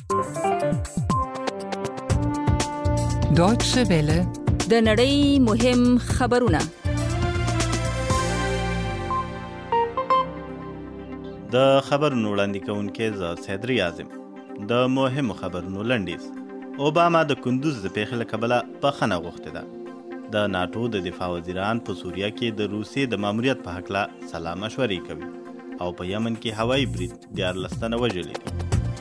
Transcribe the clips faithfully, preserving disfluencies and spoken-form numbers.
Deutsche Welle. د نړۍ مهم خبرونه. د خبرونو وړاندې کوونکی زه سیدري اعظم. د مهمو خبرونو لنډیز. اوباما د کندوز د پیښې له کبله بخښنه غوښتې ده. د ناټو د دفاع وزیران په سوریه کې د روسیې د ماموریت په هکله سلا مشورې کوي او په یمن کې هوایي برید دیارلس تنه وژلي دي.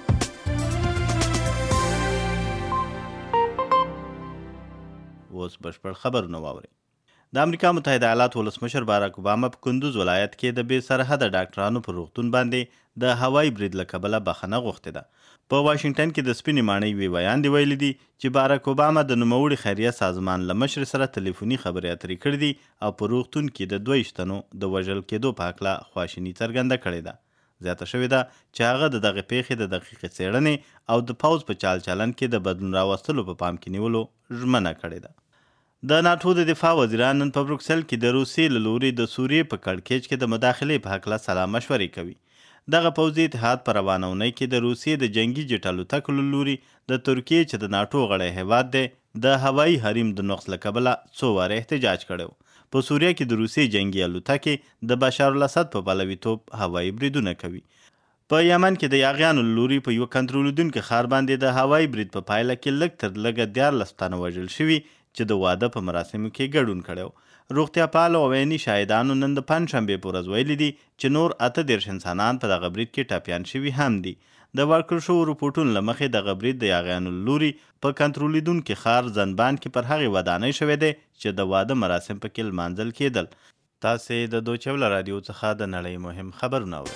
اوس بشپړ خبرونه واورئ. د امریکا متحده ایالاتو ولسمشر باراک اوباما په کندوز ولایت کې د بې سرحده ډاکټرانو پر روغتون باندې د هوایي برید له کبله بخښنه غوښتې ده. په واشنګټن کې د سپینې ماڼۍ یوې ویاندې ویلي دي چې باراک اوباما د نوموړي خیریه سازمان له مشر سره تلیفوني خبرې اترې کړې دي او په روغتون کې د دوه ویشت تنو د وژل کېدو په هکله خواشیني څرګنده کړې ده. زیاته شوې ده چې هغه د دغې پیښې د دقیقې څېړنې او د پوځ په چال چلن کې د بدلون راوستلو په پام کې نیولو ژمنه کړې ده. د ناټو د دفاع وزیران نن په بروکسل کې د روسیې له لوري د سوریې په کړکېچ کې د مداخلې په هکله سلا مشورې کوي. دغه پوځي اتحاد په روانه اونۍ کې د روسیې د جنګي جټ الوتکو له لوري د ترکیې چې د ناټو غړی هیواد دی د هوایي حریم د نقض له کبله څو واره احتجاج کړی و. په سوریه کې د روسیې جنګي الوتکې د بشار الاسد په پلویتوب هوایي بریدونه کوي. په یمن کې د یاغیانو له لوري په یوه کنټرولېدونکي ښار باندې د هوایي برید په پایله کې لږ تر لږه دیارلس تنه وژل شوي چې د واده په مراسمو کې ګډون کړی و. روغتیا پالو او عیني شاهدانو نن د پنجشنبې په ورځ ویلي دي چې نور اته دېرش انسانان په دغه برید کې ټپیان شوي هم دي. د ورکړل شوو رپوټونو له مخې دغه برید د یاغیانو له لوري په کنټرولېدونکي ښار زنبان کې پر هغې ودانۍ شوی دی چې د واده مراسم پکې لمانځل کېدل. تاسې د دوچه وله راډیو څخه د نړۍ مهم خبرونه اورئ.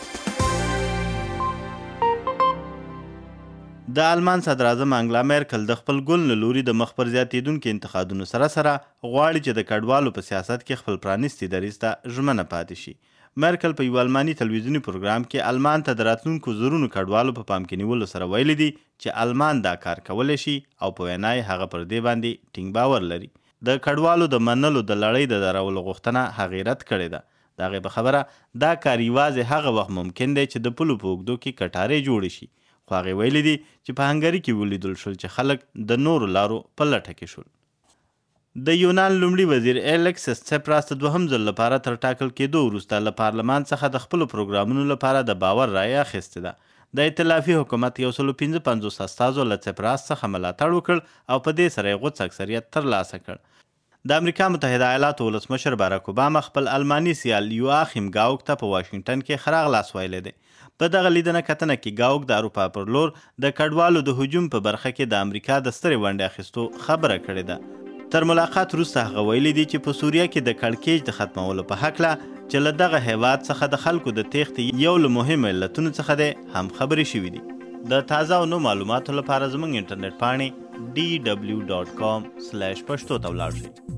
د آلمان صدراعظم انګلا میرکل د خپل ګوند له لوري د مخ پر زیاتېدونکو انتقادونو سره سره غواړي چې د کډوالو په سیاست کې خپل پرانیستي دریځ ته ژمنه پاتې شي. میرکل په یو الماني تلویزیوني پروګرام کې آلمان ته د راتلونکو زرونو کډوالو په پام کې نیولو سره ویلي دي چې آلمان دا کار کولی شي او په وینا یې هغه پر دې باندې ټینګ باور لري. د کډوالو د منلو د لړۍ د درولو غوښتنه هغې رد کړې ده. د هغې په خبره دا کار یوازې هغه وخت ممکن دی چې د پولو په اوږدو کې کټارې جوړې شي. خو هغې ویلي دي چې په هنګري کې ولیدل شول چې خلک د نورو لارو په لټه کې شول. د یونان لومړي وزیر الیکسس سپراس د دوهم ځل لپاره تر ټاکل کېدو وروسته له پارلمان څخه د خپلو پروګرامونو لپاره د باور رایه اخیستې ده. د ائتلافي حکومت یو سلو پنځه پنځوس استازو له سپراس څخه ملاتړ وکړ او په دې سره یې غوڅ اکثریت ترلاسه کړ. د امریکا متحده ایالاتو ولسمشر باراک اوباما خپل الماني سیال یواخیم ګاوک ته په واشنګټن کې ښه راغلاست ویلی دی. په دغه لیدنه کتنه کې ګاوک د اروپا پر لور د کډوالو د هجوم په برخه کې د امریکا د سترې ونډې اخیستو خبره کړې ده. تر ملاقات وروسته هغه ویلي دي چې په سوریه کې د کړکېچ د ختمولو په هکله چې له دغه هیواد څخه د خلکو د تېښتې یو له مهمو علتونو څخه دی هم خبرې شوي دي. د تازه او نو معلوماتو لپاره زموږ انټرنیټ پاڼې ډي ډبلیو ډاټ کام سلیش پښتو ته ولاړ شئ.